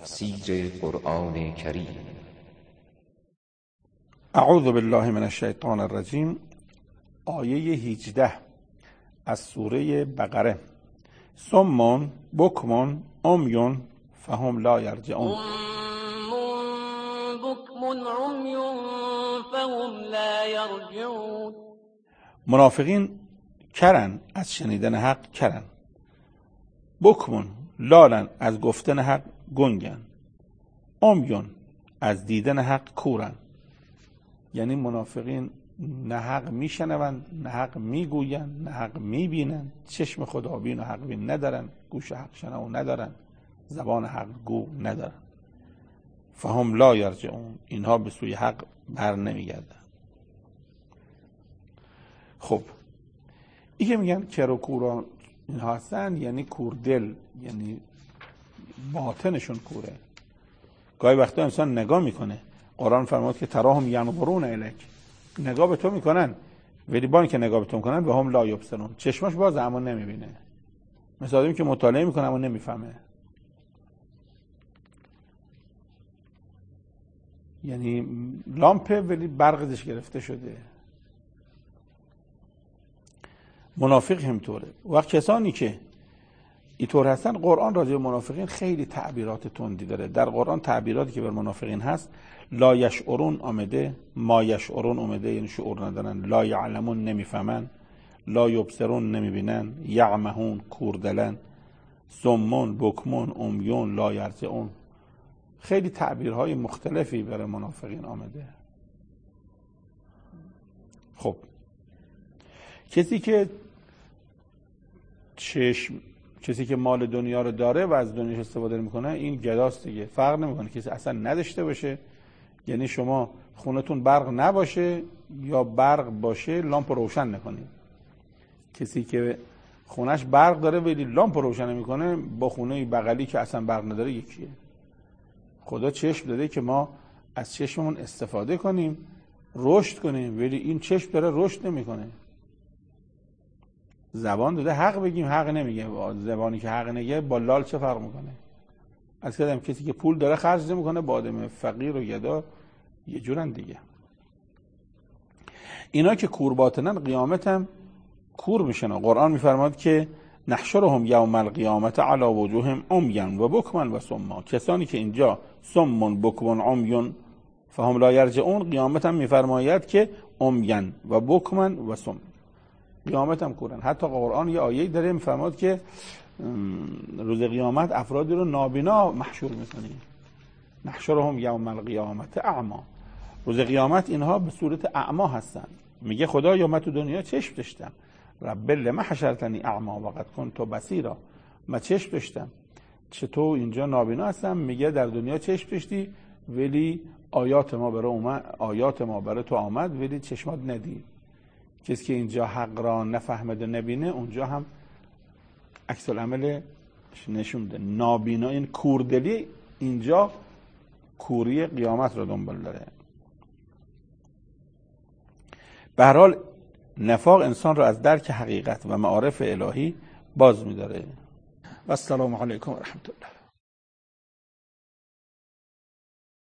تفسیر قرآن کریم. اعوذ بالله من الشیطان الرجیم. آیه 18 از سوره بقره. صم بکم عمی فهم لا یرجعون. منافقین کرن از شنیدن حق، کرن. بکمون لالن از گفتن حق، گنگن. عمیون از دیدن حق، کورن. یعنی منافقین نه حق میشنوند، نه حق میگویند، نه حق میبینند. چشم خدابین و حق بین ندارن، گوش حق شنو ندارن، زبان حق گو ندارن. فهم لا یرجعون، اینها به سوی حق بر نمیگردن. خب این که میگن کر و کورا اینها هستن، یعنی کوردل، یعنی باطنشون کوره. گاهی وقتا انسان نگاه میکنه، قرآن فرمود که تراهم ینظرون الیک، نگاه به تو میکنن، ولی با اینکه نگاه به تو میکنن و هم لا یبصرون، چشماش باز اما نمیبینه. مثل آدمی که مطالعه میکنه اما نمیفهمه. یعنی لامپه ولی برقش گرفته شده. منافق همطوره. وقت کسانی که اینطور هستن، قرآن راجع به منافقین خیلی تعبیرات تندی داره. در قرآن تعبیراتی که بر منافقین هست، لا یشعرون آمده، ما یشعرون آمده، یعنی شعور ندارن. لا یعلمون نمیفهمن، لا یبصرون نمیبینن، یعمهون کوردلن، صمون بکمون عمیون لا یرجعون. خیلی تعبیرهای مختلفی برای منافقین آمده. خب کسی که مال دنیا رو داره و از دنیاش استفاده میکنه، این گداست دیگه. فرق نمیکنه کسی اصلا نداشته باشه، یعنی شما خونتون برق نباشه یا برق باشه لامپ روشن نکنید. کسی که خونش برق داره ولی لامپ روشن نمیکنه، با خونه بغلی که اصلا برق نداره یکیه. خدا چشم داده که ما از چشممون استفاده کنیم، رشد کنیم، ولی این چشم داره رشد نمیکنه. زبان داده حق بگیم، حق نمیگه. زبانی که حق نگه با لال چه فرق میکنه؟ از کسی که پول داره خرج نمیکنه با آدم فقیر و گدا یه جورن دیگه. اینا که کور باطنن، قیامت هم کور میشن. قرآن میفرماد که نحشرهم یوم القیامت علی وجوههم عمیا و بکما و صما. کسانی که اینجا صم بکم عمی فهم لا یرجعون، قیامت هم میفرماید که عمیا و بکما و صم، قیامت هم کورن. حتی قرآن یه آیه داره میفرماد که روز قیامت افرادی رو نابینا محشور میکنه. نحشرهم یوم القیامت اعما. روز قیامت اینها به صورت اعما هستن. میگه خدایا من تو دنیا چشم داشتم، رب لما حشرتنی اعما وقد کنت بصیرا. من چشم داشتم، چطور اینجا نابینا هستم؟ میگه در دنیا چشم داشتی ولی آیات ما برای تو آمد ولی چشمات ندید. کسی که اینجا حق را نفهمد و نبینه، اونجا هم عکس العمل نشون ده. نابینا، این کوردلی اینجا کوری قیامت را دنبال داره. به هر حال نفاق انسان را از درک حقیقت و معارف الهی باز می‌داره. و السلام علیکم و رحمت الله.